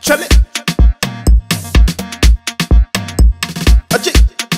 Chale. Achi.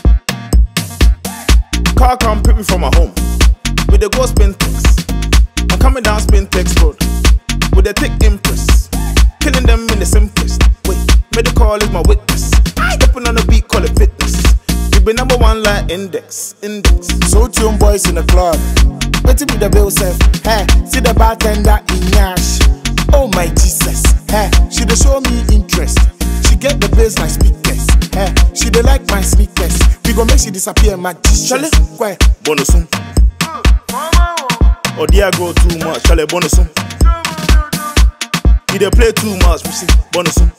Car come pick me from my home. With the go Spintex. I'm coming down Spintex Road. With the thick impress. Killing them in the simplest. Wait, medical is my witness. Stepping on the beat, call it fitness. You be #1 like index. So tune boys in the club. Waiting with the bill self. Hey, see the bartender in Yash. Oh my Jesus. Hey, she dey show me interest. She get the bass like speakers. Hey, she dey like my sneakers. We gon' make she disappear, my Chale. Where? Bonusum. Oh dear, go too much. Chale bonusum. You dey play too much. We see bonusum.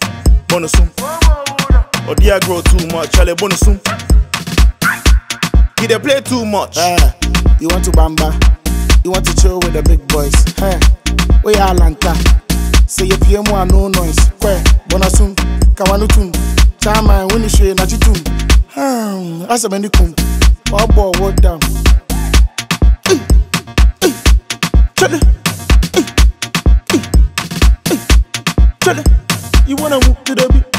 Oh dear, grow too much. Chale bonusum. You dey play too much. You want to bamba? You want to chill with the big boys? Hey, we are Lanta. Say your PM1 no noise. Where? Bonusum. Kawanutum. Chama when you show na chitum. Asa bendikum. Obo word down. Chale. Chale. You wanna move to the beat?